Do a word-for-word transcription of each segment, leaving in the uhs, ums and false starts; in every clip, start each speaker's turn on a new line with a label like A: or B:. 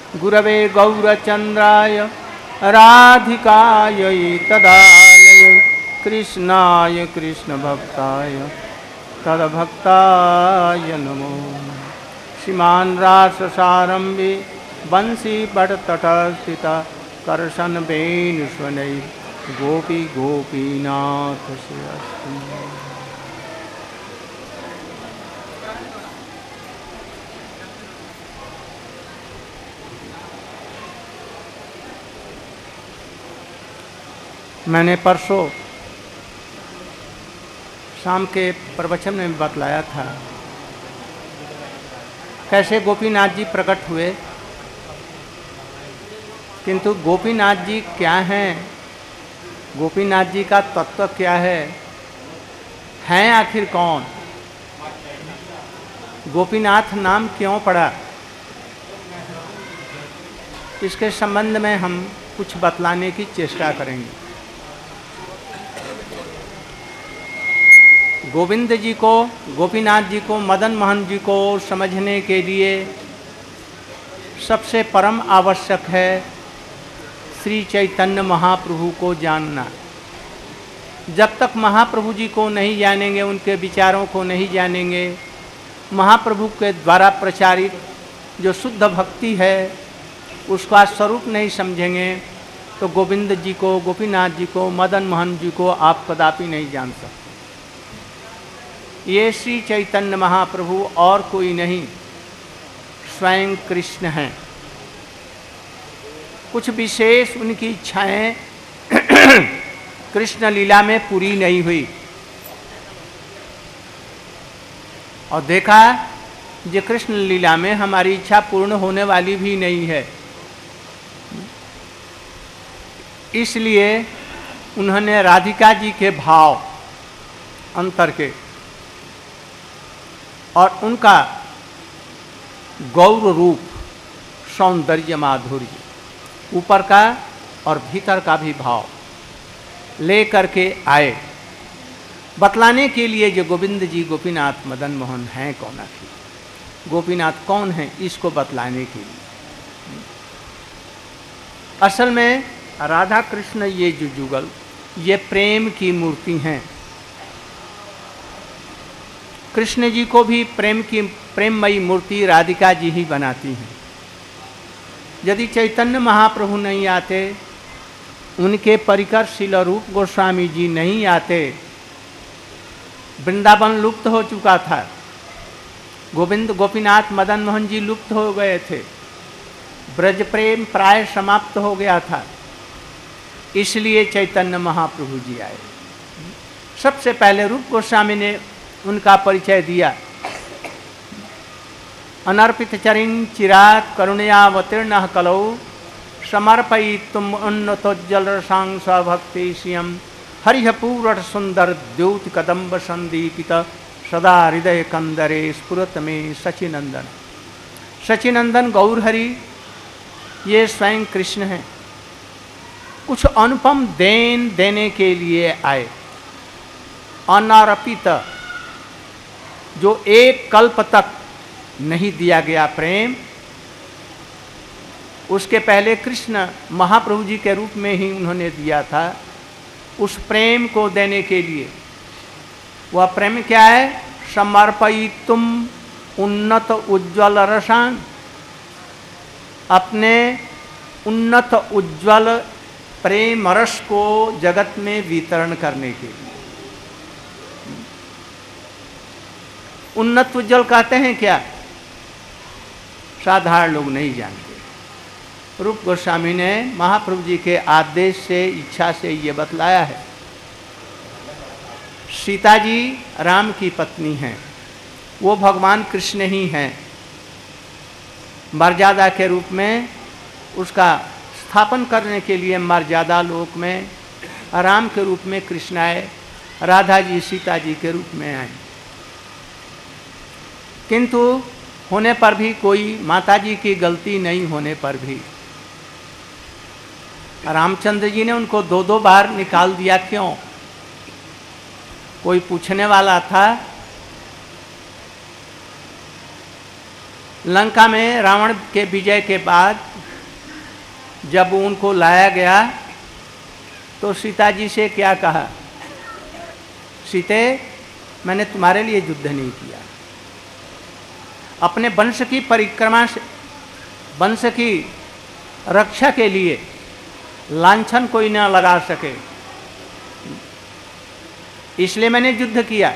A: गुरवे गौरचंद्राय राधिकायै तदालये कृष्णाय कृष्णभक्ताय तद्भक्ताय नमो। श्रीमान राससारम्भे बंसी बटतटस्थिता करशन वेणुस्वनै गोपी गोपीनाथ से अस्ति। मैंने परसों शाम के प्रवचन में बतलाया था कैसे गोपीनाथ जी प्रकट हुए, किंतु गोपीनाथ जी क्या हैं, गोपीनाथ जी का तत्व क्या है, हैं आखिर कौन, गोपीनाथ नाम क्यों पड़ा, इसके संबंध में हम कुछ बतलाने की चेष्टा करेंगे। गोविंद जी को, गोपीनाथ जी को, मदन मोहन जी को समझने के लिए सबसे परम आवश्यक है श्री चैतन्य महाप्रभु को जानना। जब तक महाप्रभु जी को नहीं जानेंगे, उनके विचारों को नहीं जानेंगे, महाप्रभु के द्वारा प्रचारित जो शुद्ध भक्ति है उसका स्वरूप नहीं समझेंगे, तो गोविंद जी को, गोपीनाथ जी को, मदन मोहन जी को आप कदापि नहीं जान सकते। ये श्री चैतन्य महाप्रभु और कोई नहीं, स्वयं कृष्ण हैं। कुछ विशेष उनकी इच्छाएं कृष्ण लीला में पूरी नहीं हुई, और देखा जो कृष्ण लीला में हमारी इच्छा पूर्ण होने वाली भी नहीं है, इसलिए उन्होंने राधिका जी के भाव अंतर के और उनका गौर रूप, सौंदर्य, माधुर्य, ऊपर का और भीतर का भी भाव ले करके आए बतलाने के लिए जो गोविंद जी, गोपीनाथ, मदन मोहन हैं कौन आखिर, गोपीनाथ कौन हैं, इसको बतलाने के लिए। असल में राधा कृष्ण ये जो जुगल, ये प्रेम की मूर्ति हैं। कृष्ण जी को भी प्रेम की प्रेममयी मूर्ति राधिका जी ही बनाती हैं। यदि चैतन्य महाप्रभु नहीं आते, उनके परिकर श्रील रूप गोस्वामी जी नहीं आते, वृंदावन लुप्त हो चुका था, गोविंद, गोपीनाथ, मदन मोहन जी लुप्त हो गए थे, ब्रज प्रेम प्राय समाप्त हो गया था, इसलिए चैतन्य महाप्रभु जी आए। सबसे पहले रूप गोस्वामी ने उनका परिचय दिया। अनर्पित चरिं चिरात करुणयावतीर्ण कलौ समर्पयितुम उन्नतोज्जल रसांग स्वभक्ति श्रियम हरिह पूरट सुंदर द्योति कदम्ब संदीपित सदा हृदय कंदरे स्फुरत में सचिनंदन। सचिनंदन गौरहरि ये स्वयं कृष्ण हैं। कुछ अनुपम देन देने के लिए आए। अनारपित, जो एक कल्प तक नहीं दिया गया प्रेम, उसके पहले कृष्ण महाप्रभु जी के रूप में ही उन्होंने दिया था। उस प्रेम को देने के लिए, वह प्रेम क्या है, समर्पयितुम उन्नत उज्ज्वल रसान, अपने उन्नत उज्ज्वल प्रेम रस को जगत में वितरण करने के लिए। उन्नत उज्ज्वल कहते हैं क्या, साधारण लोग नहीं जानते। रूप गोस्वामी ने महाप्रभु जी के आदेश से, इच्छा से ये बतलाया है। सीता जी राम की पत्नी हैं, वो भगवान कृष्ण ही हैं। मर्यादा के रूप में उसका स्थापन करने के लिए मर्यादा लोक में राम के रूप में कृष्ण आए, राधा जी सीता जी के रूप में आए। किंतु होने पर भी, कोई माता जी की गलती नहीं होने पर भी रामचंद्र जी ने उनको दो दो बार निकाल दिया, क्यों? कोई पूछने वाला था, लंका में रावण के विजय के बाद जब उनको लाया गया तो सीता जी से क्या कहा, सीते मैंने तुम्हारे लिए युद्ध नहीं किया, अपने वंश की परिक्रमा से, वंश की रक्षा के लिए लांछन कोई ना लगा सके, इसलिए मैंने युद्ध किया।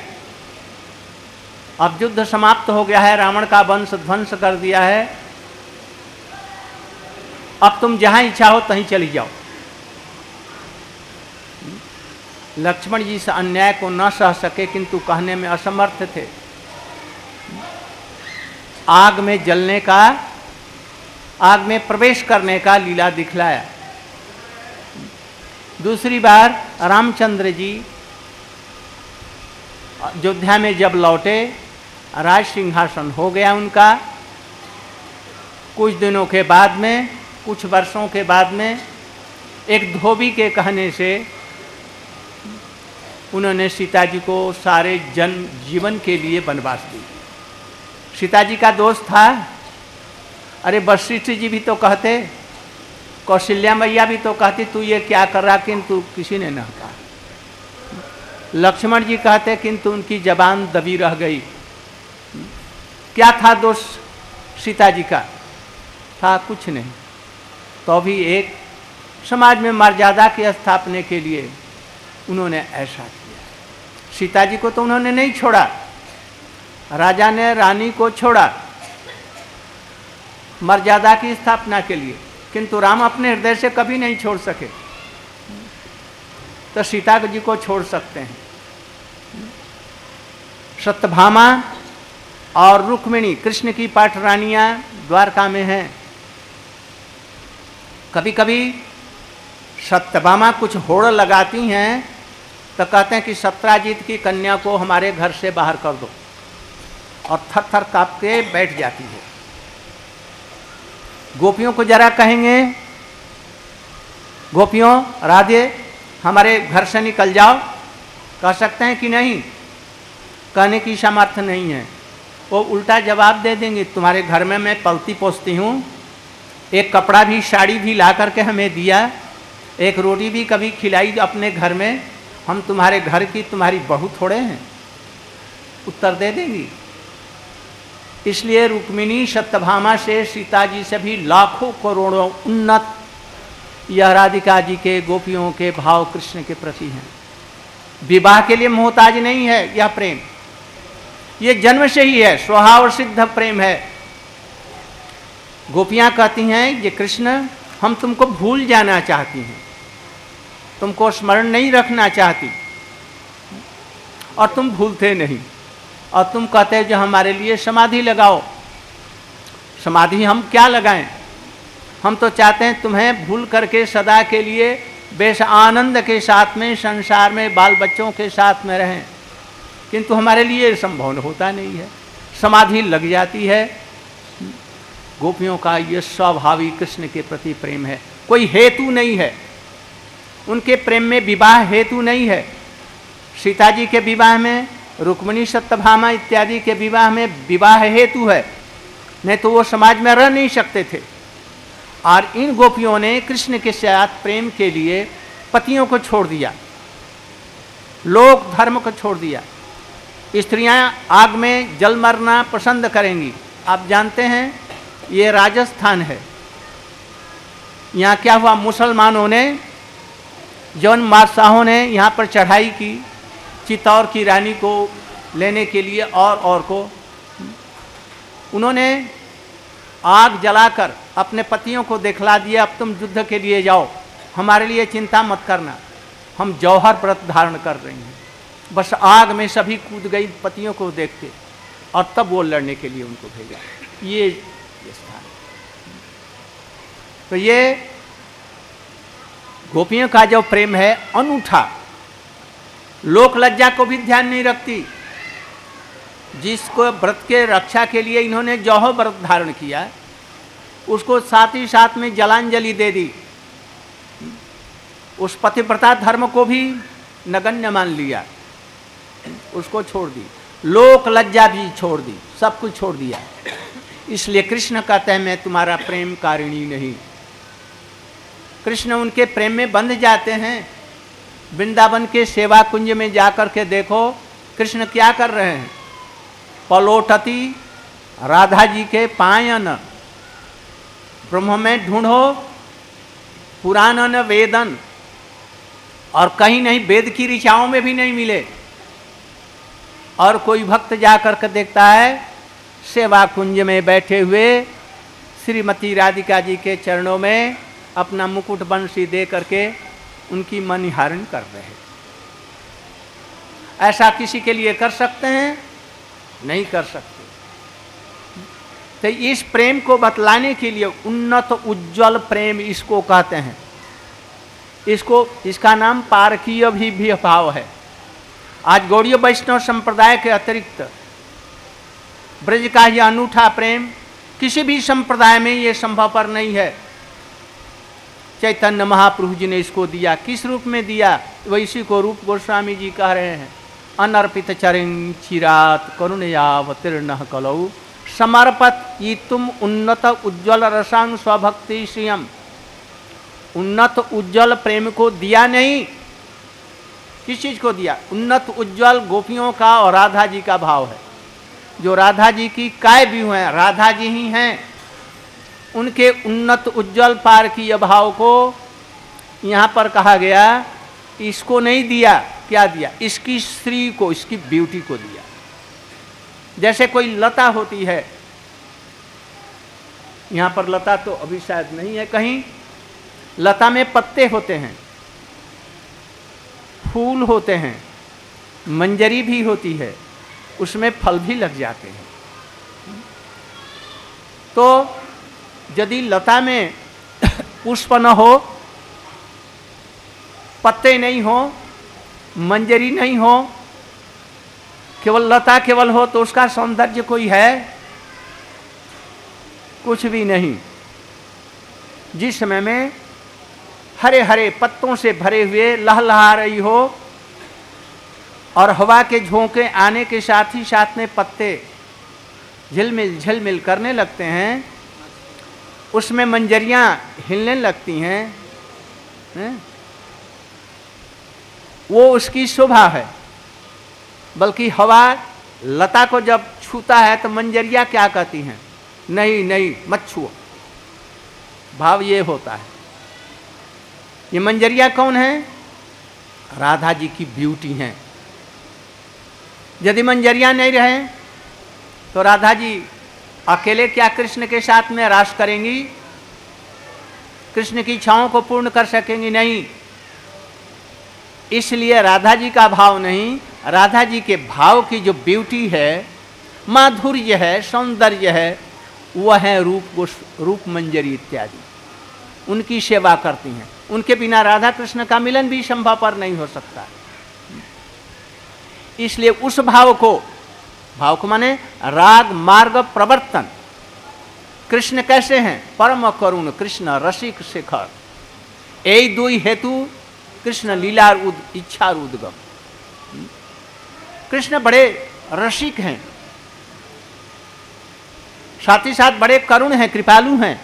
A: अब युद्ध समाप्त हो गया है, रावण का वंश ध्वंस कर दिया है, अब तुम जहां इच्छा हो तहीं चली जाओ। लक्ष्मण जी इस अन्याय को न सह सके, किंतु कहने में असमर्थ थे। आग में जलने का, आग में प्रवेश करने का लीला दिखलाया। दूसरी बार रामचंद्र जी अयोध्या में जब लौटे, राज सिंहासन हो गया उनका। कुछ दिनों के बाद में, कुछ वर्षों के बाद में एक धोबी के कहने से उन्होंने सीता जी को सारे जन्म जीवन के लिए वनवास दी। सीता जी का दोस्त था, अरे वशिष्ठ जी भी तो कहते, कौशल्या मैया भी तो कहती तू ये क्या कर रहा, किंतु किसी ने न कहा। लक्ष्मण जी कहते, किंतु उनकी जबान दबी रह गई। क्या था दोष सीता जी का? था कुछ नहीं, तो भी एक समाज में मर्यादा की स्थापना के लिए उन्होंने ऐसा किया। सीता जी को तो उन्होंने नहीं छोड़ा, राजा ने रानी को छोड़ा मर्यादा की स्थापना के लिए, किंतु राम अपने हृदय से कभी नहीं छोड़ सके, तो सीता जी को छोड़ सकते हैं। सत्यभामा और रुक्मिणी कृष्ण की पाठरानियां द्वारका में हैं। कभी कभी सत्यभामा कुछ होड़ लगाती हैं तो कहते हैं कि सत्राजीत की कन्या को हमारे घर से बाहर कर दो, और थर थर काँप के बैठ जाती है। गोपियों को जरा कहेंगे, गोपियों राधे हमारे घर से निकल जाओ, कह सकते हैं कि नहीं? कहने की सामर्थ्य नहीं है। वो उल्टा जवाब दे देंगे, तुम्हारे घर में मैं पलती पोसती हूँ, एक कपड़ा भी साड़ी भी ला करके हमें दिया, एक रोटी भी कभी खिलाई अपने घर में, हम तुम्हारे घर की तुम्हारी बहू थोड़े हैं? उत्तर दे देंगी। इसलिए रुक्मिणी सत्यभामा से, सीता जी से भी लाखों करोड़ों उन्नत यह राधिका जी के, गोपियों के भाव कृष्ण के प्रति हैं। विवाह के लिए मोहताज नहीं है यह प्रेम, ये जन्म से ही है, स्वभाव सिद्ध प्रेम है। गोपियां कहती हैं ये कृष्ण हम तुमको भूल जाना चाहती हैं, तुमको स्मरण नहीं रखना चाहती, और तुम भूलते नहीं, और तुम कहते हो जो हमारे लिए समाधि लगाओ। समाधि हम क्या लगाएं? हम तो चाहते हैं तुम्हें भूल करके सदा के लिए बेस आनंद के साथ में संसार में बाल बच्चों के साथ में रहें, किंतु हमारे लिए संभव होता नहीं है, समाधि लग जाती है। गोपियों का ये स्वाभाविक कृष्ण के प्रति प्रेम है, कोई हेतु नहीं है उनके प्रेम में, विवाह हेतु नहीं है। सीता जी के विवाह में, रुक्मिणी सत्यभामा इत्यादि के विवाह में विवाह हेतु है, नहीं तो वो समाज में रह नहीं सकते थे। और इन गोपियों ने कृष्ण के साथ प्रेम के लिए पतियों को छोड़ दिया, लोक धर्म को छोड़ दिया। स्त्रियां आग में जल मरना पसंद करेंगी। आप जानते हैं ये राजस्थान है, यहाँ क्या हुआ, मुसलमानों ने, जौन बादशाहों ने यहाँ पर चढ़ाई की चित्तौड़ की रानी को लेने के लिए, और और को उन्होंने आग जलाकर अपने पतियों को दिखला दिया, अब तुम युद्ध के लिए जाओ, हमारे लिए चिंता मत करना, हम जौहर व्रत धारण कर रही हैं। बस आग में सभी कूद गई पतियों को देख के, और तब वो लड़ने के लिए उनको भेजा। ये स्थान, तो ये गोपियों का जो प्रेम है अनूठा, लोक लज्जा को भी ध्यान नहीं रखती। जिसको व्रत के रक्षा के लिए इन्होंने जौहर व्रत धारण किया, उसको साथ ही साथ में जलांजलि दे दी, उस पतिव्रता धर्म को भी नगण्य मान लिया, उसको छोड़ दी, लोक लज्जा भी छोड़ दी, सब कुछ छोड़ दिया। इसलिए कृष्ण कहते हैं मैं तुम्हारा प्रेम कारिणी नहीं। कृष्ण उनके प्रेम में बंध जाते हैं। वृंदावन के सेवा कुंज में जाकर के देखो कृष्ण क्या कर रहे हैं। पलोटती राधा जी के पायन, ब्रह्म में ढूंढो पुराणन वेदन, और कहीं नहीं, वेद की ऋचाओं में भी नहीं मिले। और कोई भक्त जाकर के देखता है सेवा कुंज में बैठे हुए श्रीमती राधिका जी के चरणों में अपना मुकुट बंशी दे करके उनकी मनिहारण कर रहे हैं। ऐसा किसी के लिए कर सकते हैं? नहीं कर सकते। तो इस प्रेम को बतलाने के लिए उन्नत उज्जवल प्रेम इसको कहते हैं। इसको इसका नाम पारकीय भी, भी भाव है। आज गौड़ीय वैष्णव संप्रदाय के अतिरिक्त ब्रज का यह अनूठा प्रेम किसी भी संप्रदाय में ये संभव पर नहीं है। चैतन्य महाप्रभु जी ने इसको दिया। किस रूप में दिया? वैसी को रूप गोस्वामी जी कह रहे हैं। अनर्पित चरण चिरात करुणयावतीर्ण कलौ समर्पत ये तुम उन्नत उज्ज्वल रसांग स्वभक्ति श्रियम। उन्नत उज्ज्वल प्रेम को दिया नहीं। किस चीज को दिया? उन्नत उज्ज्वल गोपियों का और राधा जी का भाव है। जो राधा जी की काय भी हैं, राधा जी ही हैं। उनके उन्नत उज्ज्वल पार की भाव को यहाँ पर कहा गया। इसको नहीं दिया। क्या दिया? इसकी श्री को, इसकी ब्यूटी को दिया। जैसे कोई लता होती है, यहाँ पर लता तो अभी शायद नहीं है कहीं। लता में पत्ते होते हैं, फूल होते हैं, मंजरी भी होती है, उसमें फल भी लग जाते हैं। तो यदि लता में पुष्प न हो, पत्ते नहीं हो, मंजरी नहीं हो, केवल लता केवल हो, तो उसका सौंदर्य कोई है? कुछ भी नहीं। जिस समय में हरे हरे पत्तों से भरे हुए लहलहा रही हो और हवा के झोंके आने के साथ ही साथ में पत्ते झिलमिल झिलमिल करने लगते हैं, उसमें मंजरियां हिलने लगती हैं, हैं? वो उसकी शोभा है। बल्कि हवा लता को जब छूता है तो मंजरियां क्या कहती हैं? नहीं नहीं मत छुओ। भाव ये होता है। ये मंजरियां कौन है? राधा जी की ब्यूटी हैं। यदि मंजरियां नहीं रहे तो राधा जी अकेले क्या कृष्ण के साथ में रास करेंगी? कृष्ण की इच्छाओं को पूर्ण कर सकेंगी? नहीं। इसलिए राधा जी का भाव नहीं, राधा जी के भाव की जो ब्यूटी है, माधुर्य है, सौंदर्य है, वह है रूप रूप मंजरी इत्यादि। उनकी सेवा करती हैं। उनके बिना राधा कृष्ण का मिलन भी संभव पर नहीं हो सकता। इसलिए उस भाव को, भाव को माने राग मार्ग प्रवर्तन। कृष्ण कैसे हैं? परम करुण कृष्ण रसिक शेखर। यही दो हेतु कृष्ण लीला इच्छा उद्गम। कृष्ण बड़े रसिक हैं, साथ ही साथ बड़े करुण हैं, कृपालु हैं।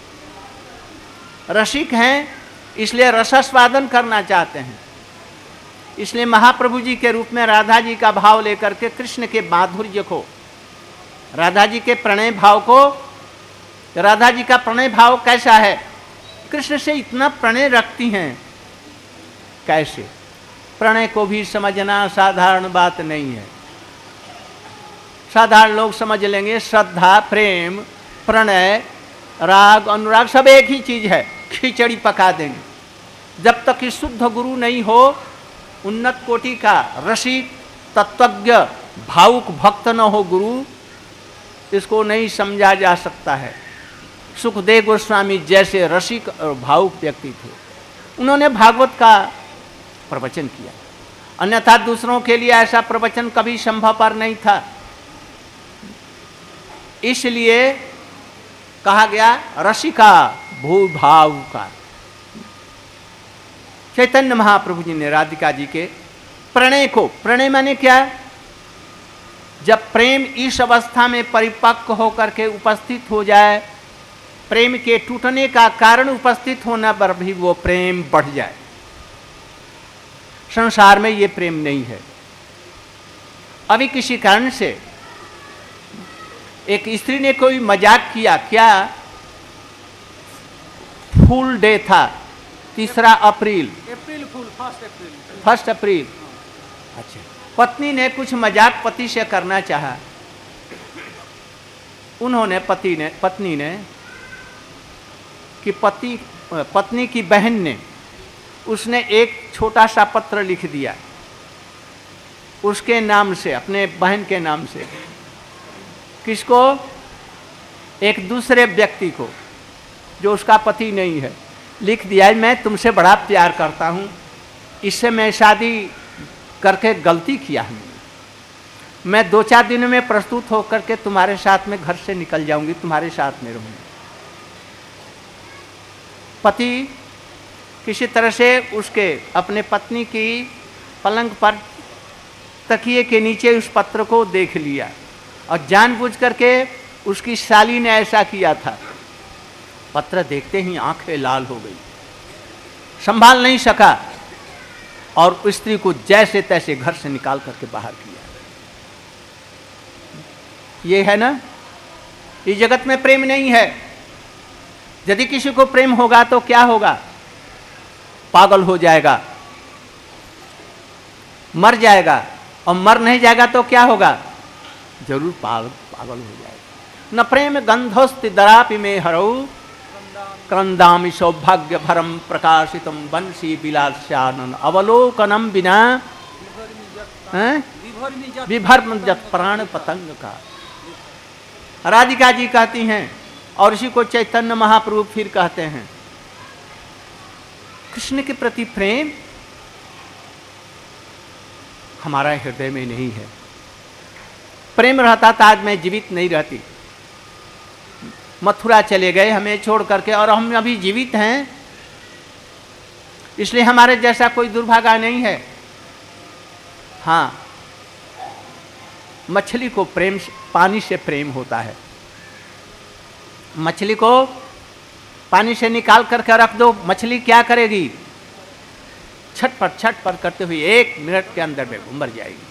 A: रसिक हैं इसलिए रसास्वादन करना चाहते हैं। इसलिए महाप्रभु जी के रूप में राधा जी का भाव लेकर के कृष्ण के माधुर्य को, राधा जी के प्रणय भाव को, राधा जी का प्रणय भाव कैसा है? कृष्ण से इतना प्रणय रखती हैं। कैसे? प्रणय को भी समझना साधारण बात नहीं है। साधारण लोग समझ लेंगे श्रद्धा, प्रेम, प्रणय, राग, अनुराग सब एक ही चीज है, खिचड़ी पका देंगे। जब तक कि शुद्ध गुरु नहीं हो, उन्नत कोटि का रसिक तत्वज्ञ भावुक भक्त न हो गुरु, इसको नहीं समझा जा सकता है। सुखदेव गोस्वामी जैसे रसिक और भावुक व्यक्ति थे, उन्होंने भागवत का प्रवचन किया। अन्यथा दूसरों के लिए ऐसा प्रवचन कभी संभव पर नहीं था। इसलिए कहा गया रसिका भूभाव का। चैतन्य महाप्रभु जी ने राधिका जी के प्रणय को, प्रणय माने क्या? जब प्रेम इस अवस्था में परिपक्व होकर के उपस्थित हो जाए, प्रेम के टूटने का कारण उपस्थित होना पर भी वो प्रेम बढ़ जाए। संसार में ये प्रेम नहीं है। अभी किसी कारण से एक स्त्री ने कोई मजाक किया, क्या फूल डे था, तीसरा अप्रैल,
B: अप्रैल फूल, फर्स्ट अप्रैल,
A: फर्स्ट अप्रैल। अच्छा, पत्नी ने कुछ मजाक पति से करना चाहा। उन्होंने पति ने पत्नी ने कि पति पत्नी की बहन ने उसने एक छोटा सा पत्र लिख दिया उसके नाम से, अपने बहन के नाम से। किसको? एक दूसरे व्यक्ति को जो उसका पति नहीं है। लिख दिया है, मैं तुमसे बड़ा प्यार करता हूँ, इससे मैं शादी करके गलती किया है, मैं दो चार दिनों में प्रस्तुत होकर के तुम्हारे साथ में घर से निकल जाऊंगी, तुम्हारे साथ में रहूंगी। पति किसी तरह से उसके अपने पत्नी की पलंग पर तकिए के नीचे उस पत्र को देख लिया और जानबूझ करके उसकी साली ने ऐसा किया था। पत्र देखते ही आंखें लाल हो गई, संभाल नहीं सका और स्त्री को जैसे तैसे घर से निकाल करके बाहर किया। ये है ना, इस जगत में प्रेम नहीं है। यदि किसी को प्रेम होगा तो क्या होगा? पागल हो जाएगा, मर जाएगा, और मर नहीं जाएगा तो क्या होगा? जरूर पागल पागल हो जाएगा। न प्रेम गंधोस्ति दरापि में हरऊ क्रंदामि सौभाग्य भरम प्रकाशितम बंसी विलास्यानन अवलोकनम बिना विभर्म जत प्राण पतंग का। राधिका जी कहती हैं और इसी को चैतन्य महाप्रभु फिर कहते हैं, कृष्ण के प्रति प्रेम हमारा हृदय में नहीं है। प्रेम रहता तो आज मैं जीवित नहीं रहती। मथुरा चले गए हमें छोड़ करके और हम अभी जीवित हैं, इसलिए हमारे जैसा कोई दुर्भागा नहीं है। हाँ, मछली को प्रेम पानी से प्रेम होता है। मछली को पानी से निकाल करके रख दो, मछली क्या करेगी? छटपट छटपट करते हुए एक मिनट के अंदर में मर जाएगी।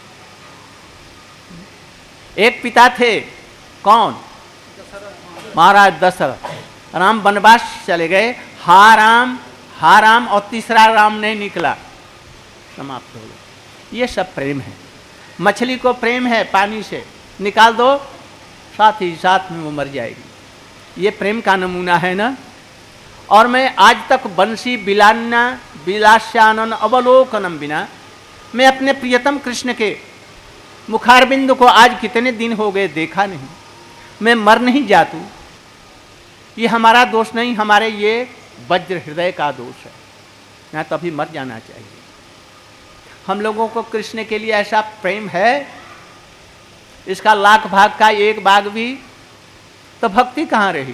A: एक पिता थे, कौन? महाराज दशरथ। राम वनवास चले गए, हा राम हा राम, और तीसरा राम नहीं निकला, समाप्त हो गया। ये सब प्रेम है। मछली को प्रेम है, पानी से निकाल दो साथ ही साथ में वो मर जाएगी। ये प्रेम का नमूना है ना। और मैं आज तक बंसी बिलाना विलास्यानन अवलोकनम बिना, मैं अपने प्रियतम कृष्ण के मुखारबिंद को आज कितने दिन हो गए देखा नहीं। मैं मर नहीं जातू, ये हमारा दोष नहीं, हमारे ये वज्र हृदय का दोष है, ना तो अभी मर जाना चाहिए। हम लोगों को कृष्ण के लिए ऐसा प्रेम है, इसका लाख भाग का एक भाग भी, तो भक्ति कहाँ रही?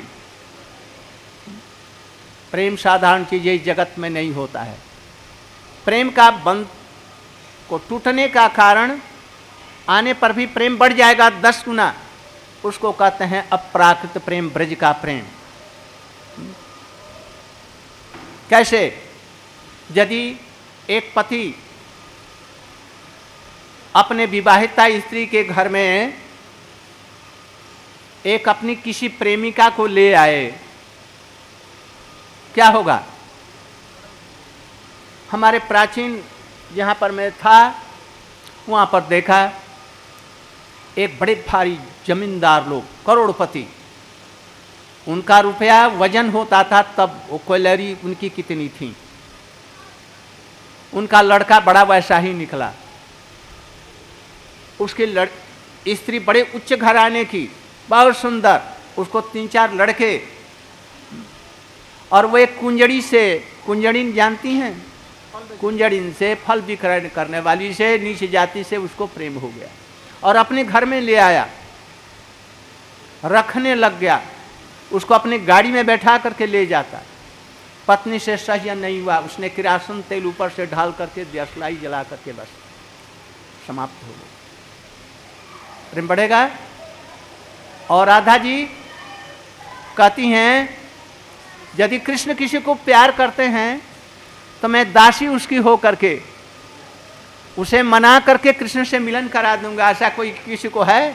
A: प्रेम साधारण चीज इस जगत में नहीं होता है। प्रेम का बंध को टूटने का कारण आने पर भी प्रेम बढ़ जाएगा दस गुना। उसको कहते हैं अप्राकृत प्रेम, ब्रज का प्रेम। कैसे? यदि एक पति अपने विवाहिता स्त्री के घर में एक अपनी किसी प्रेमिका को ले आए, क्या होगा? हमारे प्राचीन जहाँ पर मैं था वहाँ पर देखा, एक बड़े भारी जमींदार लोग, करोड़पति, उनका रुपया वजन होता था तब वो क्वैलरी उनकी कितनी थी। उनका लड़का बड़ा वैसा ही निकला। उसकी लड़ स्त्री बड़े उच्च घराने की, बहुत सुंदर, उसको तीन चार लड़के, और वो एक कुंजड़ी से, कुंजड़ी जानती हैं, कुंजड़ी से फल विक्रय करने वाली से, नीच जाति से उसको प्रेम हो गया और अपने घर में ले आया, रखने लग गया। उसको अपनी गाड़ी में बैठा करके ले जाता। पत्नी से सहन नहीं हुआ, उसने किरासन तेल ऊपर से ढाल करके दियसलाई जला करके बस समाप्त हो गई। प्रेम बढ़ेगा। और राधा जी कहती हैं यदि कृष्ण किसी को प्यार करते हैं तो मैं दासी उसकी हो करके उसे मना करके कृष्ण से मिलन करा दूंगा। ऐसा कोई किसी को है?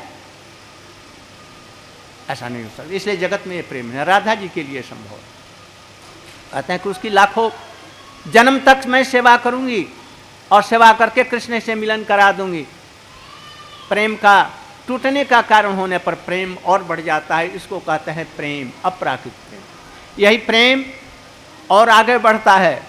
A: ऐसा नहीं हो सकता। इसलिए जगत में ये प्रेम है, राधा जी के लिए संभव है। कहते हैं कि उसकी लाखों जन्म तक मैं सेवा करूंगी और सेवा करके कृष्ण से मिलन करा दूंगी। प्रेम का टूटने का कारण होने पर प्रेम और बढ़ जाता है। इसको कहते हैं प्रेम, अपराकृत प्रेम। यही प्रेम और आगे बढ़ता है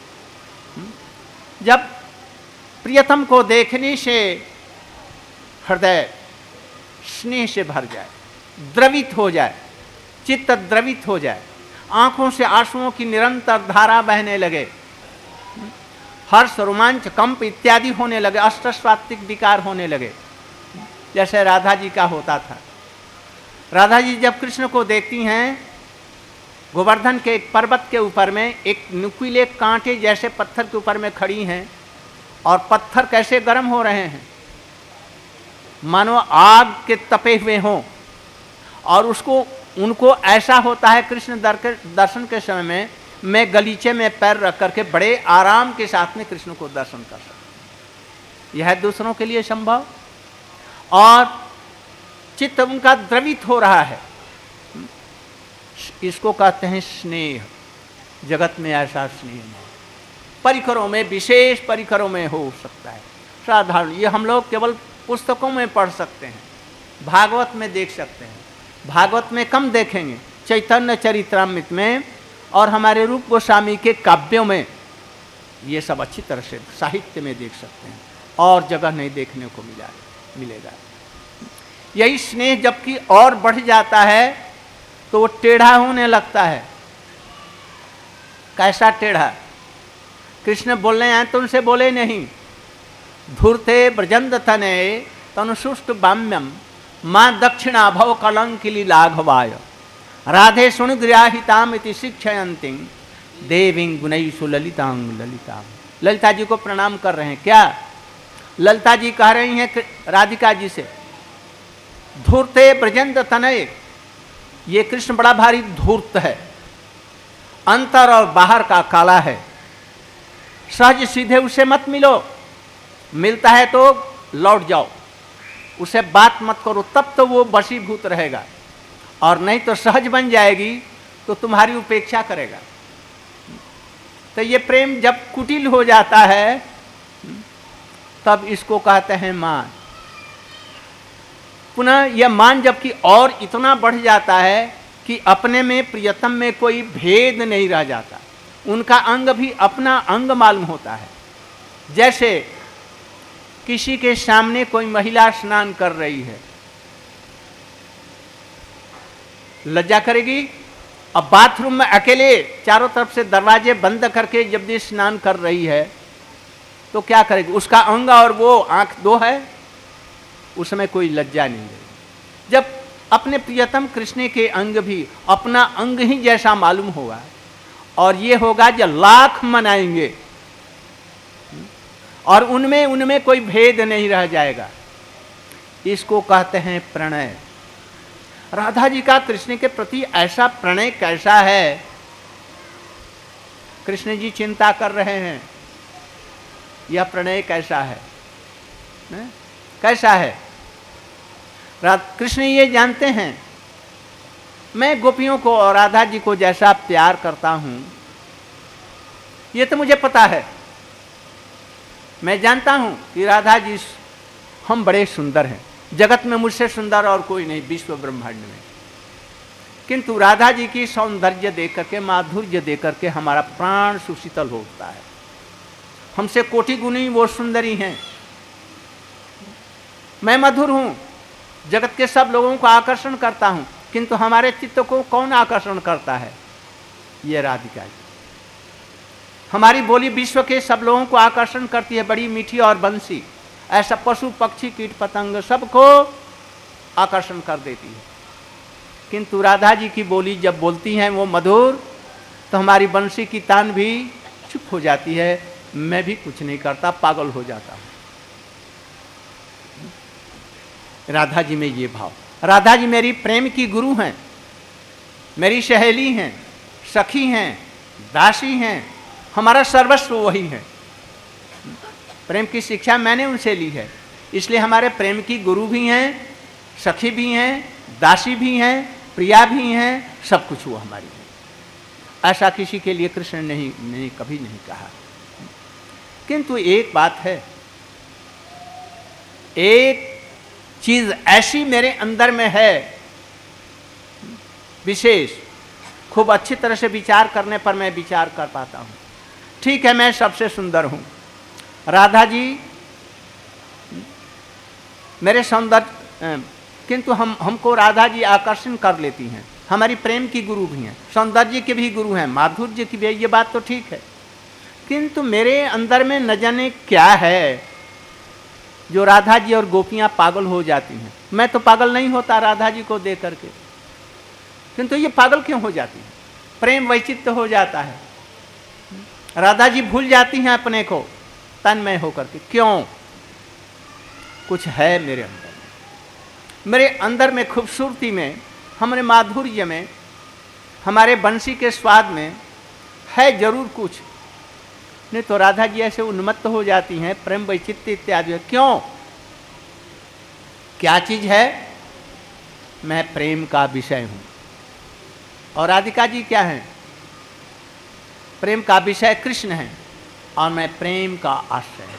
A: जब प्रियतम को देखने से हृदय स्नेह से भर जाए, द्रवित हो जाए, चित्त द्रवित हो जाए, आंखों से आंसुओं की निरंतर धारा बहने लगे, हर्ष, रोमांच, कंप इत्यादि होने लगे, अष्टस्वात्विक विकार होने लगे, जैसे राधा जी का होता था। राधा जी जब कृष्ण को देखती हैं, गोवर्धन के एक पर्वत के ऊपर में एक नुकीले कांटे जैसे पत्थर के ऊपर में खड़ी हैं और पत्थर कैसे गर्म हो रहे हैं, मानो आग के तपे हुए हों, और उसको उनको ऐसा होता है कृष्ण दर्शन के समय में मैं गलीचे में पैर रख करके बड़े आराम के साथ में कृष्ण को दर्शन कर सकता। यह है दूसरों के लिए संभव। और चित्त उनका द्रवित हो रहा है, इसको कहते हैं स्नेह। जगत में ऐसा स्नेह नहीं, परिकरों में, विशेष परिकरों में हो सकता है, साधारण। ये हम लोग केवल पुस्तकों में पढ़ सकते हैं, भागवत में देख सकते हैं, भागवत में कम देखेंगे, चैतन्य चरित्रामृत में और हमारे रूप गोस्वामी के काव्यों में ये सब अच्छी तरह से साहित्य में देख सकते हैं, और जगह नहीं देखने को मिला मिलेगा। यही स्नेह जबकि और बढ़ जाता है तो वो टेढ़ा होने लगता है। कैसा टेढ़ा? कृष्ण बोल रहे हैं तो उनसे बोले नहीं, धूर्ते ब्रजंद तने तनुसुष्ट बाम्यम माँ दक्षिणा भव कलंकिली लाघवाय राधे सुन गृहिताम इति शिक्षयंती देवी गुणैषु ललितांग ललिता। ललिता जी को प्रणाम कर रहे हैं। क्या ललिता जी कह रही हैं राधिका जी से, धूर्ते ब्रजंद तनय, ये कृष्ण बड़ा भारी धूर्त है, अंतर और बाहर का काला है, सहज सीधे उसे मत मिलो, मिलता है तो लौट जाओ, उसे बात मत करो, तब तो वो वशीभूत रहेगा, और नहीं तो सहज बन जाएगी तो तुम्हारी उपेक्षा करेगा। तो ये प्रेम जब कुटिल हो जाता है तब इसको कहते हैं मान। पुनः यह मान जबकि और इतना बढ़ जाता है कि अपने में प्रियतम में कोई भेद नहीं रह जाता, उनका अंग भी अपना अंग मालूम होता है। जैसे किसी के सामने कोई महिला स्नान कर रही है, लज्जा करेगी। अब बाथरूम में अकेले चारों तरफ से दरवाजे बंद करके जब भी स्नान कर रही है तो क्या करेगी? उसका अंग और वो आंख दो है, उसमें कोई लज्जा नहीं है। जब अपने प्रियतम कृष्ण के अंग भी अपना अंग ही जैसा मालूम होगा, और ये होगा जब लाख मनाएंगे और उनमें उनमें कोई भेद नहीं रह जाएगा, इसको कहते हैं प्रणय। राधा जी का कृष्ण के प्रति ऐसा प्रणय कैसा है, कृष्ण जी चिंता कर रहे हैं यह प्रणय कैसा है, ने? कैसा है? कृष्ण ये जानते हैं मैं गोपियों को और राधा जी को जैसा प्यार करता हूं, ये तो मुझे पता है। मैं जानता हूं कि राधा जी हम बड़े सुंदर हैं, जगत में मुझसे सुंदर और कोई नहीं विश्व ब्रह्मांड में। किंतु राधा जी की सौंदर्य देख करके, माधुर्य देख करके हमारा प्राण सुशीतल होता है। हमसे कोटि गुनी वो सुंदरी हैं। मैं मधुर हूं, जगत के सब लोगों को आकर्षण करता हूं, किंतु हमारे चित्त को कौन आकर्षण करता है? ये राधिका जी। हमारी बोली विश्व के सब लोगों को आकर्षण करती है, बड़ी मीठी और बंसी, ऐसा पशु पक्षी कीट पतंग सबको आकर्षण कर देती है। किंतु राधा जी की बोली जब बोलती हैं वो मधुर, तो हमारी बंसी की तान भी चुप हो जाती है, मैं भी कुछ नहीं करता, पागल हो जाता हूं। राधा जी में ये भाव। राधा जी मेरी प्रेम की गुरु हैं, मेरी सहेली हैं, सखी हैं, दासी हैं, हमारा सर्वस्व वही है। प्रेम की शिक्षा मैंने उनसे ली है, इसलिए हमारे प्रेम की गुरु भी हैं, सखी भी हैं, दासी भी हैं, प्रिया भी हैं, सब कुछ वो हमारी है। ऐसा किसी के लिए कृष्ण ने नहीं, नहीं कभी नहीं कहा। किंतु एक बात है, एक चीज ऐसी मेरे अंदर में है विशेष, खूब अच्छी तरह से विचार करने पर मैं विचार कर पाता हूं। ठीक है, मैं सबसे सुंदर हूं, राधा जी मेरे सौंदर्य, किंतु हम हमको राधा जी आकर्षण कर लेती हैं, हमारी प्रेम की गुरु भी हैं, सौंदर्य के भी गुरु हैं, माधुर्य की भी, ये बात तो ठीक है। किंतु मेरे अंदर में न जाने क्या है जो राधा जी और गोपियां पागल हो जाती हैं। मैं तो पागल नहीं होता राधा जी को देख करके, किंतु ये पागल क्यों हो जाती हैं? प्रेम वैचित्य हो जाता है, राधा जी भूल जाती हैं अपने को तन्मय होकर के। क्यों? कुछ है मेरे अंदर में, मेरे अंदर में खूबसूरती में, हमारे माधुर्य में, हमारे बंसी के स्वाद में है जरूर कुछ। नहीं तो राधा जी ऐसे उन्मत्त हो जाती हैं, प्रेम वैचित्य इत्यादि। क्यों? क्या चीज है? मैं प्रेम का विषय हूं। और राधिका जी क्या है? प्रेम का विषय कृष्ण है और मैं प्रेम का आश्रय हूं।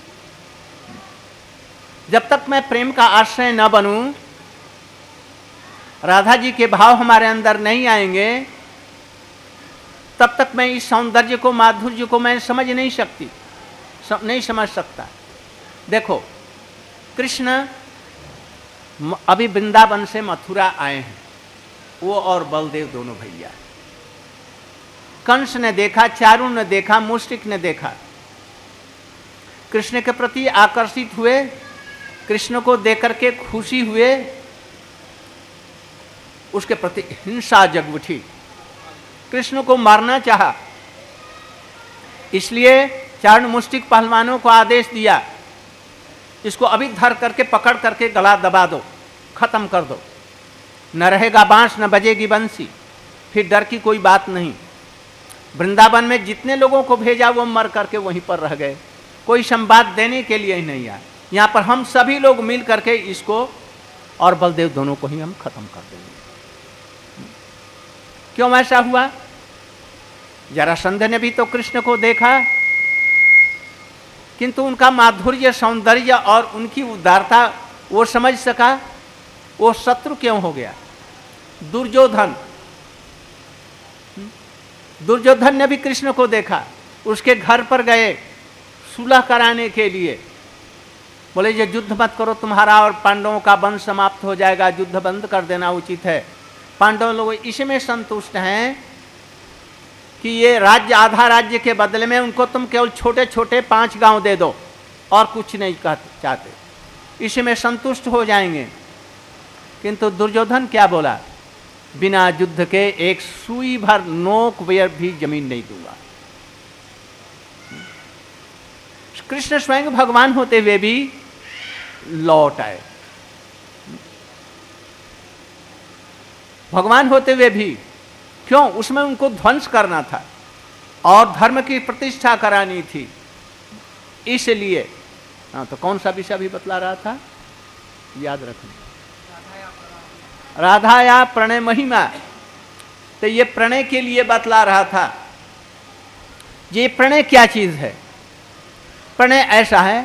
A: जब तक मैं प्रेम का आश्रय न बनूं, राधा जी के भाव हमारे अंदर नहीं आएंगे, तब तक मैं इस सौंदर्य को, माधुर्य को मैं समझ नहीं सकती, नहीं समझ सकता। देखो, कृष्ण अभी वृंदावन से मथुरा आए हैं, वो और बलदेव दोनों भैया। कंस ने देखा, चारु ने देखा, मुष्टिक ने देखा, कृष्ण के प्रति आकर्षित हुए, कृष्ण को देकर के खुशी हुए, उसके प्रति हिंसा जग उठी, कृष्ण को मारना चाहा। इसलिए चारण मुष्टिक पहलवानों को आदेश दिया, इसको अभी धर करके पकड़ करके गला दबा दो, खत्म कर दो, न रहेगा बांस न बजेगी बंसी, फिर डर की कोई बात नहीं। वृंदावन में जितने लोगों को भेजा वो मर करके वहीं पर रह गए, कोई संवाद देने के लिए ही नहीं आया। यहाँ पर हम सभी लोग मिल करके इसको और बलदेव दोनों को ही हम खत्म कर देंगे। क्यों ऐसा हुआ? जरासंध ने भी तो कृष्ण को देखा, किंतु उनका माधुर्य, सौंदर्य और उनकी उदारता वो समझ सका, वो शत्रु क्यों हो गया? दुर्योधन, दुर्योधन ने भी कृष्ण को देखा, उसके घर पर गए सुलह कराने के लिए, बोले ये युद्ध मत करो, तुम्हारा और पांडवों का वंश समाप्त हो जाएगा, युद्ध बंद कर देना उचित है। पांडव लोग इसमें संतुष्ट हैं कि ये राज्य, आधा राज्य के बदले में उनको तुम केवल छोटे छोटे पांच गांव दे दो और कुछ नहीं चाहते, इसमें संतुष्ट हो जाएंगे। किंतु दुर्योधन क्या बोला? बिना युद्ध के एक सुई भर नोक वेयर भी जमीन नहीं दूंगा। कृष्ण स्वयं भगवान होते हुए भी लौट आए, भगवान होते हुए भी। क्यों? उसमें उनको ध्वंस करना था और धर्म की प्रतिष्ठा करानी थी, इसलिए। हाँ, तो कौन सा विषय भी बतला रहा था, याद रखना। राधा या प्रणय महिमा, तो ये प्रणय के लिए बतला रहा था। ये प्रणय क्या चीज है? प्रणय ऐसा है,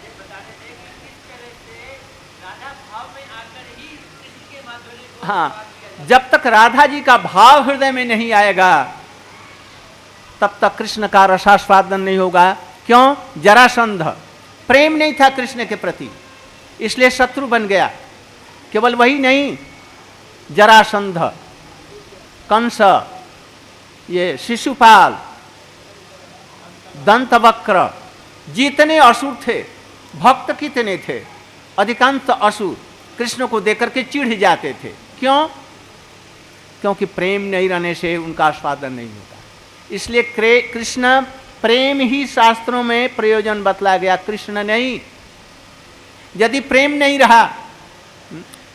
A: हाँ, जब तक राधा जी का भाव हृदय में नहीं आएगा तब तक कृष्ण का रसास्वादन नहीं होगा। क्यों? जरासंध प्रेम नहीं था कृष्ण के प्रति, इसलिए शत्रु बन गया। केवल वही नहीं, जरासंध, कंस, ये शिशुपाल, दंतवक्र, जितने असुर थे, भक्त कितने थे, अधिकांश असुर कृष्ण को देकर के चिढ़ जाते थे। क्यों? क्योंकि प्रेम नहीं रहने से उनका आस्वादन नहीं होता। इसलिए कृष्ण प्रेम ही शास्त्रों में प्रयोजन बतला गया, कृष्ण नहीं। यदि प्रेम नहीं रहा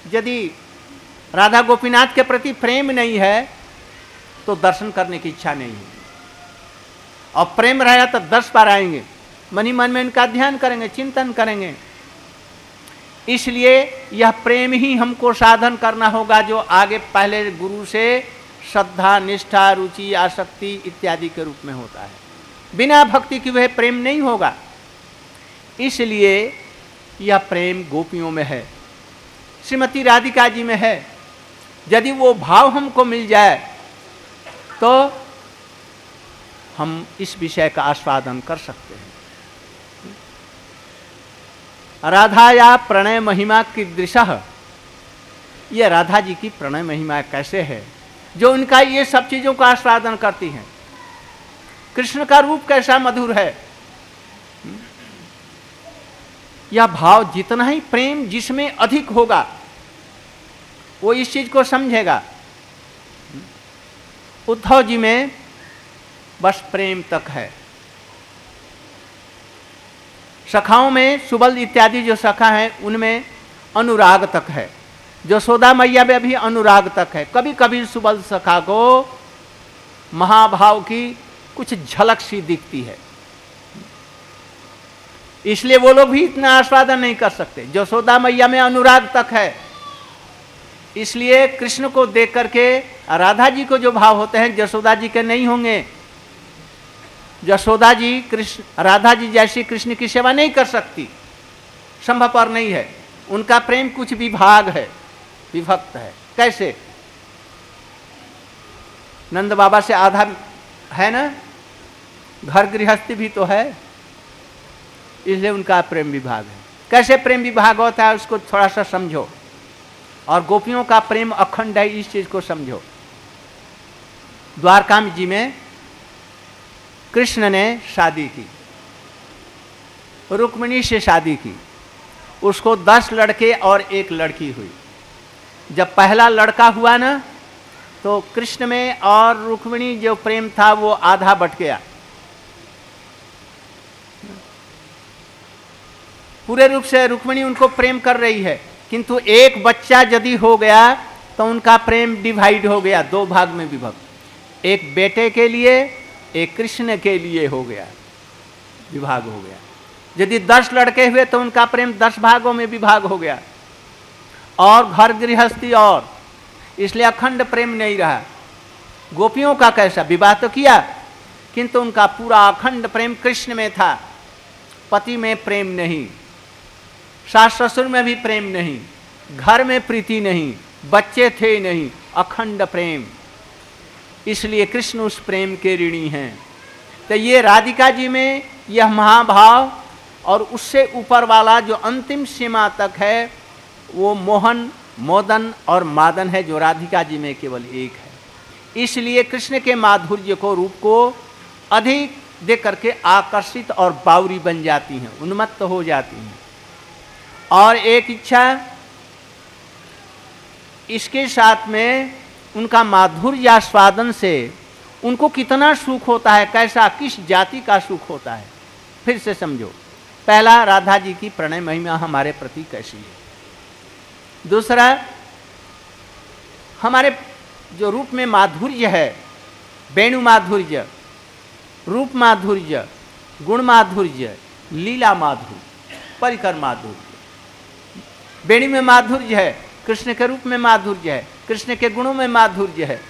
A: यदि राधा गोपीनाथ के प्रति प्रेम नहीं है तो दर्शन करने की इच्छा नहीं है, और प्रेम रहेगा तो दस बार आएंगे, मन ही मन में उनका ध्यान करेंगे, चिंतन करेंगे। इसलिए यह प्रेम ही हमको साधन करना होगा, जो आगे पहले गुरु से श्रद्धा, निष्ठा, रुचि, आसक्ति इत्यादि के रूप में होता है। बिना भक्ति की वह प्रेम नहीं होगा। इसलिए यह प्रेम गोपियों में है, श्रीमती राधिका जी में है। यदि वो भाव हमको मिल जाए तो हम इस विषय का आस्वादन कर सकते हैं। राधा या प्रणय महिमा कीदृशः, ये राधा जी की प्रणय महिमा कैसे है, जो उनका ये सब चीजों का आस्वादन करती हैं। कृष्ण का रूप कैसा मधुर है। यह भाव जितना ही प्रेम जिसमें अधिक होगा वो इस चीज को समझेगा। उद्धव जी में बस प्रेम तक है। सखाओं में सुबल इत्यादि जो सखा है उनमें अनुराग तक है। यशोदा मैया में भी अनुराग तक है। कभी कभी सुबल सखा को महाभाव की कुछ झलक सी दिखती है, इसलिए वो लोग भी इतना आस्वादन नहीं कर सकते। यशोदा मैया में अनुराग तक है, इसलिए कृष्ण को देख करके राधा जी को जो भाव होते हैं यशोदा जी के नहीं होंगे। यशोदा जी कृष्ण राधा जी जैसी कृष्ण की सेवा नहीं कर सकती, संभवपर नहीं है। उनका प्रेम कुछ विभाग है, विभक्त है। कैसे? नंद बाबा से आधा है ना, घर गृहस्थी भी तो है, इसलिए उनका प्रेम विभाग है। कैसे प्रेम विभाग होता है उसको थोड़ा सा समझो, और गोपियों का प्रेम अखंड है, इस चीज को समझो। द्वारका जी में कृष्ण ने शादी की, रुक्मिणी से शादी की। उसको दस लड़के और एक लड़की हुई। जब पहला लड़का हुआ ना तो कृष्ण में और रुक्मिणी जो प्रेम था वो आधा बट गया। पूरे रूप से रुक्मिणी उनको प्रेम कर रही है, किंतु एक बच्चा यदि हो गया तो उनका प्रेम डिवाइड हो गया, दो भाग में विभक्त। एक बेटे के लिए, एक कृष्ण के लिए हो गया, विभाग हो गया। यदि दस लड़के हुए तो उनका प्रेम दस भागों में विभाग हो गया, और घर गृहस्थी और, इसलिए अखंड प्रेम नहीं रहा। गोपियों का कैसा, विवाह तो किया किंतु उनका पूरा अखंड प्रेम कृष्ण में था। पति में प्रेम नहीं, सास ससुर में भी प्रेम नहीं, घर में प्रीति नहीं, बच्चे थे नहीं, अखंड प्रेम। इसलिए कृष्ण उस प्रेम के ऋणी हैं। तो ये राधिका जी में यह महाभाव, और उससे ऊपर वाला जो अंतिम सीमा तक है वो मोहन, मोदन और मादन है, जो राधिका जी में केवल एक है। इसलिए कृष्ण के माधुर्य को, रूप को अधिक देख करके आकर्षित और बावरी बन जाती हैं, उन्मत्त हो जाती हैं। और एक इच्छा, इसके साथ में उनका माधुर्य आस्वादन से उनको कितना सुख होता है, कैसा, किस जाति का सुख होता है। फिर से समझो, पहला राधा जी की प्रणय महिमा हमारे प्रति कैसी है। दूसरा, हमारे जो रूप में माधुर्य है, वेणु माधुर्य, रूप माधुर्य, गुण माधुर्य, लीला माधुर्य, परिकर माधुर्य। वेणु में माधुर्य है, कृष्ण के रूप में माधुर्य है, कृष्ण के गुणों में माधुर्य है।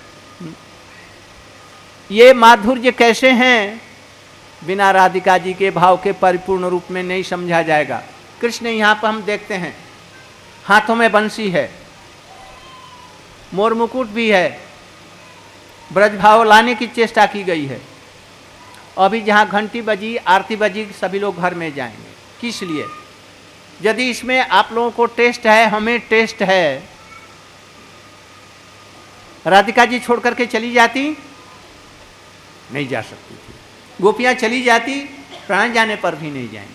A: ये माधुर्य कैसे हैं, बिना राधिका जी के भाव के परिपूर्ण रूप में नहीं समझा जाएगा। कृष्ण यहाँ पर हम देखते हैं, हाथों में बंसी है, मोर मुकुट भी है, ब्रज भाव लाने की चेष्टा की गई है। अभी जहाँ घंटी बजी, आरती बजी, सभी लोग घर में जाएंगे। किस लिए? यदि इसमें आप लोगों को टेस्ट है, हमें टेस्ट है, राधिका जी छोड़ करके चली जाती नहीं जा सकती थी, गोपियां चली जाती, प्राण जाने पर भी नहीं जाएंगी।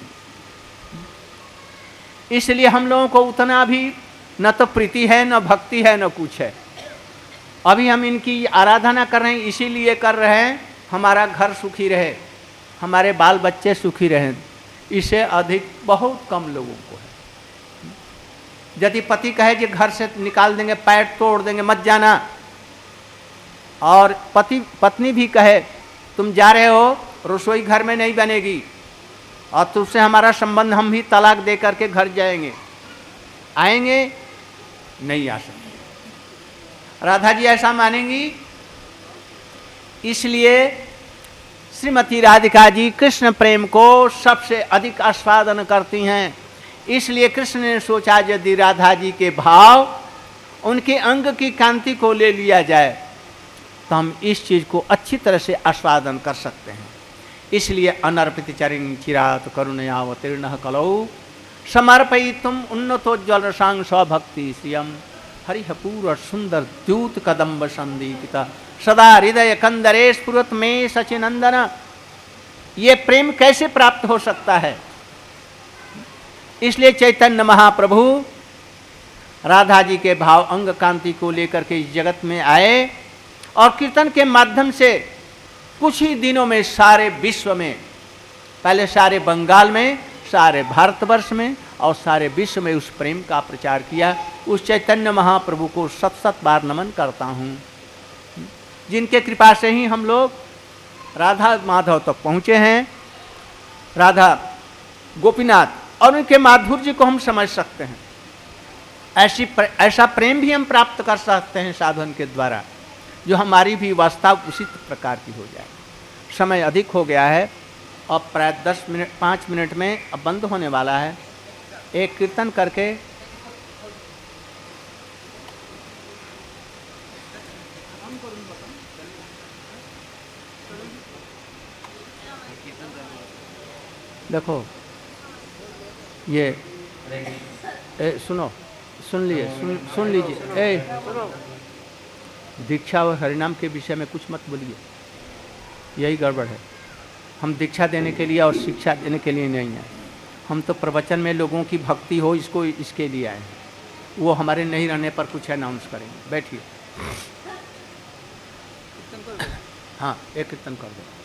A: इसलिए हम लोगों को उतना भी न तो प्रीति है, न भक्ति है, न कुछ है। अभी हम इनकी आराधना कर रहे हैं, इसीलिए कर रहे हैं हमारा घर सुखी रहे, हमारे बाल बच्चे सुखी रहें। इससे अधिक बहुत कम लोगों को है। यदि पति कहे कि घर से निकाल देंगे, पैर तोड़ देंगे, मत जाना, और पति पत्नी भी कहे तुम जा रहे हो, रसोई घर में नहीं बनेगी और तुमसे हमारा संबंध, हम भी तलाक दे करके घर जाएंगे, आएंगे नहीं आ सकते। राधा जी ऐसा मानेंगी? इसलिए श्रीमती राधिका जी कृष्ण प्रेम को सबसे अधिक आस्वादन करती हैं। इसलिए कृष्ण ने सोचा यदि राधा जी के भाव, उनके अंग की कांति को ले लिया जाए तो हम इस चीज को अच्छी तरह से आस्वादन कर सकते हैं। इसलिए अनर्पित चरिण चिरात करुणयावतीर्ण कलौ समर्पयितुम उन्नतोज्ज्वल रसांग स्वभक्ति श्रियम हरिहपूर सुंदर द्यूत कदम्ब संदीपित सदा हृदय कंदरे स्फुरत में सचिनंदन। ये प्रेम कैसे प्राप्त हो सकता है? इसलिए चैतन्य महाप्रभु राधा जी के भाव अंग कांति को लेकर के इस जगत में आए और कीर्तन के माध्यम से कुछ ही दिनों में सारे विश्व में, पहले सारे बंगाल में, सारे भारतवर्ष में और सारे विश्व में उस प्रेम का प्रचार किया। उस चैतन्य महाप्रभु को सत सत बार नमन करता हूँ, जिनके कृपा से ही हम लोग राधा माधव तक पहुँचे हैं, राधा गोपीनाथ, और उनके माधुर्य को हम समझ सकते हैं। ऐसी ऐसा प्रेम भी हम प्राप्त कर सकते हैं साधन के द्वारा, जो हमारी भी वास्तव उसी प्रकार की हो जाए। समय अधिक हो गया है, अब प्राय दस मिनट पाँच मिनट में अब बंद होने वाला है। एक कीर्तन करके देखो, ये ए, सुनो, सुन लिए सुन सुन लीजिए। ए दीक्षा और हरिनाम के विषय में कुछ मत बोलिए, यही गड़बड़ है। हम दीक्षा देने के लिए और शिक्षा देने के लिए नहीं आए, हम तो प्रवचन में लोगों की भक्ति हो इसको इसके लिए आए हैं। वो हमारे नहीं रहने पर कुछ अनाउंस करेंगे। बैठिए। हाँ, एक कीर्तन कर दो।